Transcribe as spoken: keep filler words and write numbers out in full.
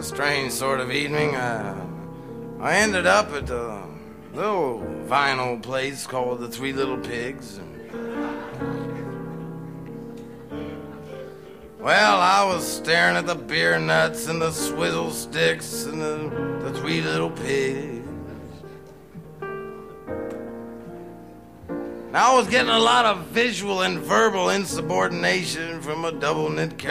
a strange sort of evening. Uh, I ended up at a little vinyl place called the Three Little Pigs. And, well, I was staring at the beer nuts and the swizzle sticks and the, the Three Little Pigs. Now I was getting a lot of visual and verbal insubordination from a double-knit character.